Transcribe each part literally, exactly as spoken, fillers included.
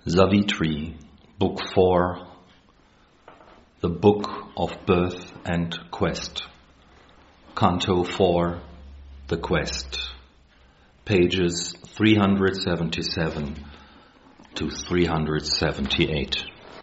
Savitri, Book four, The Book of Birth and Quest, Canto four, The Quest, pages three hundred seventy-seven to three hundred seventy-eight.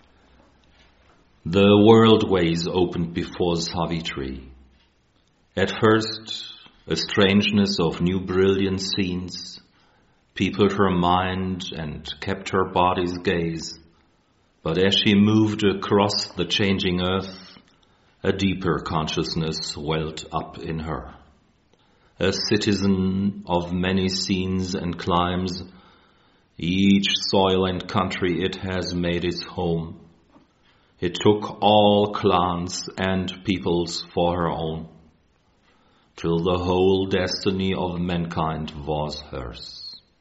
The world-ways opened before Savitri. At first, a strangeness of new brilliant scenes peopled her mind and kept her body's gaze, but as she moved across the changing earth, a deeper consciousness welled up in her. A citizen of many scenes and climes, each soil and country it has made its home. It took all clans and peoples for her own, till the whole destiny of mankind was hers.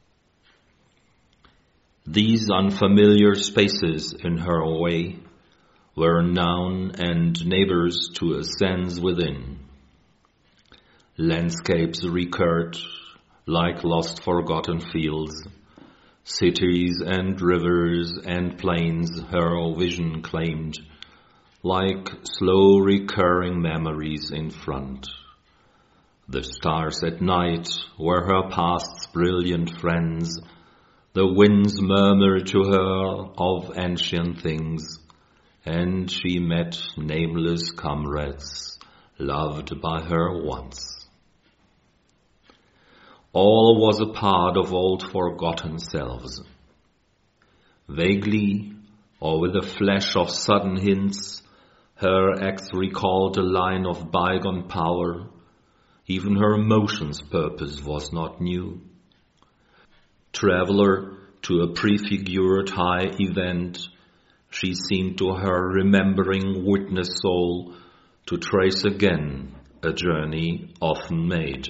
These unfamiliar spaces in her way were known and neighbors to a sense within. Landscapes recurred like lost forgotten fields, cities and rivers and plains her vision claimed, like slow recurring memories in front. The stars at night were her past's brilliant friends. The winds murmured to her of ancient things, and she met nameless comrades, loved by her once. All was a part of old forgotten selves. Vaguely, or with a flash of sudden hints, her acts recalled a line of bygone power. Even her emotions' purpose was not new. Traveler to a prefigured high event, she seemed to her remembering witness soul to trace again a journey often made.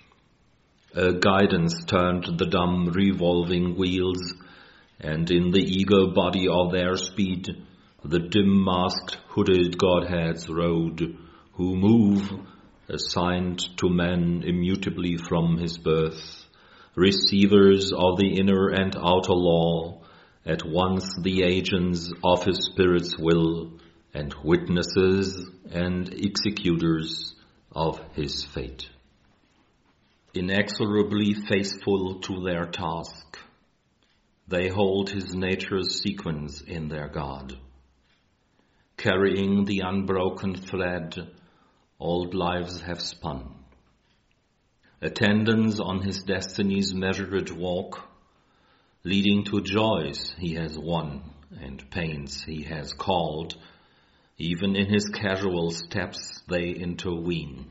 A guidance turned the dumb revolving wheels, and in the eager body of their speed, the dim-masked hooded godheads rode, who move, assigned to man immutably from his birth, receivers of the inner and outer law, at once the agents of his spirit's will, and witnesses and executors of his fate. Inexorably faithful to their task, they hold his nature's sequence in their guard, carrying the unbroken thread old lives have spun. Attendance on his destiny's measured walk, leading to joys he has won and pains he has called, even in his casual steps they intervene.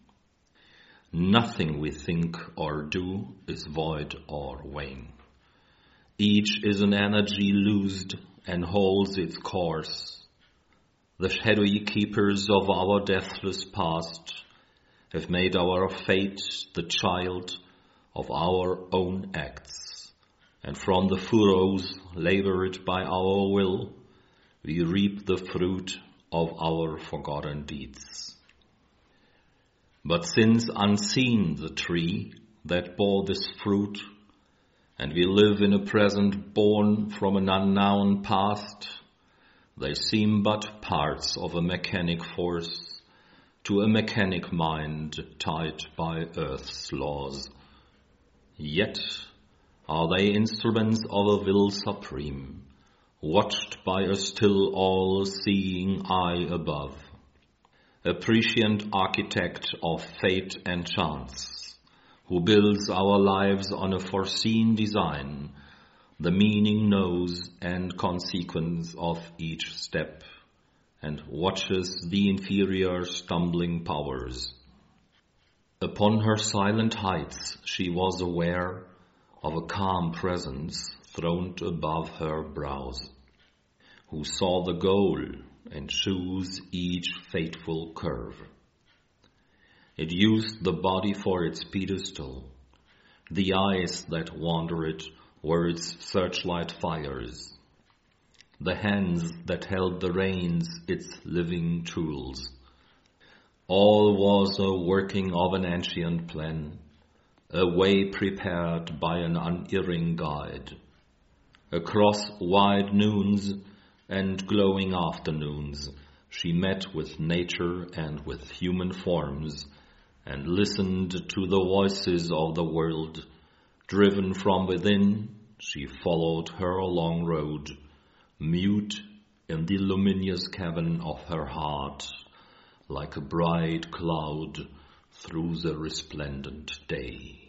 Nothing we think or do is void or vain. Each is an energy loosed and holds its course. The shadowy keepers of our deathless past have made our fate the child of our own acts, and from the furrows labored by our will, we reap the fruit of our forgotten deeds. But since unseen the tree that bore this fruit, and we live in a present born from an unknown past, they seem but parts of a mechanic force, to a mechanic mind tied by earth's laws. Yet are they instruments of a will supreme, watched by a still all-seeing eye above, a prescient architect of fate and chance, who builds our lives on a foreseen design, the meaning knows and consequence of each step, and watches the inferior stumbling powers. Upon her silent heights she was aware of a calm presence throned above her brows, who saw the goal and chose each fateful curve. It used the body for its pedestal, the eyes that wandered were its searchlight fires, the hands that held the reins its living tools. All was a working of an ancient plan, a way prepared by an unerring guide. Across wide noons and glowing afternoons, she met with nature and with human forms, and listened to the voices of the world. Driven from within, she followed her long road, mute in the luminous cavern of her heart, like a bright cloud through the resplendent day.